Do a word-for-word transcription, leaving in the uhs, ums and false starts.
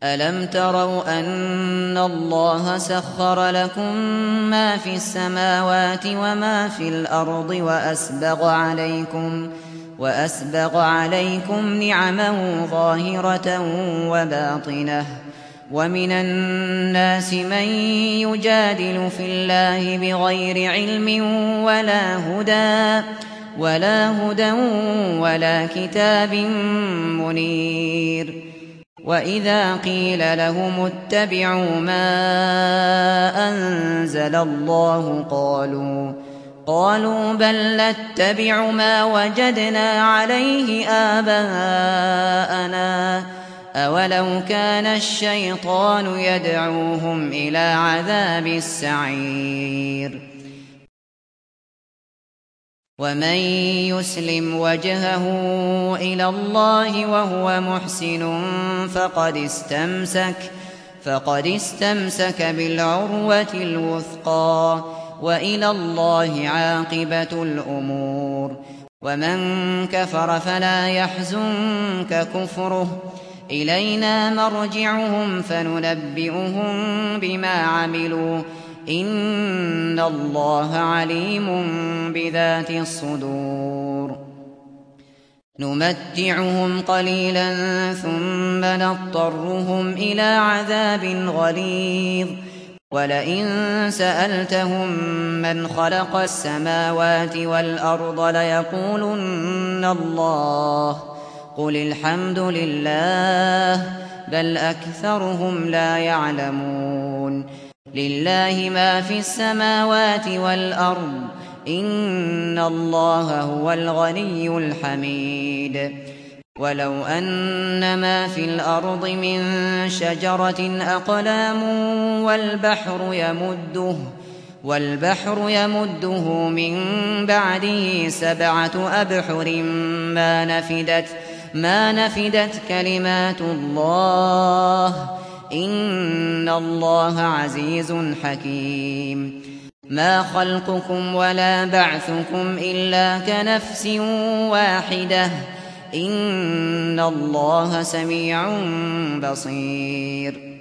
ألم تروا أن الله سخر لكم ما في السماوات وما في الأرض وأسبغ عليكم وأسبغ عليكم نعمه ظاهرة وباطنة ومن الناس من يجادل في الله بغير علم ولا هدى ولا هدى ولا كتاب منير وإذا قيل لهم اتبعوا ما أنزل الله قالوا قالوا بل نتبع ما وجدنا عليه آباءنا أولو كان الشيطان يدعوهم إلى عذاب السعير ومن يسلم وجهه إلى الله وهو محسن فقد استمسك فقد استمسك بالعروة الوثقى وإلى الله عاقبة الأمور ومن كفر فلا يحزنك كفره إلينا مرجعهم فننبئهم بما عملوا إن الله عليم بذات الصدور نمتعهم قليلا ثم نضطرهم إلى عذاب غليظ ولئن سألتهم من خلق السماوات والأرض ليقولن الله قل الحمد لله بل أكثرهم لا يعلمون لله ما في السماوات والأرض إن الله هو الغني الحميد ولو أن ما في الأرض من شجرة أقلام والبحر يمده والبحر يمده من بعده سبعة أبحر ما نفدت ما نفدت كلمات الله إن الله عزيز حكيم ما خلقكم ولا بعثكم إلا كنفس واحدة إن الله سميع بصير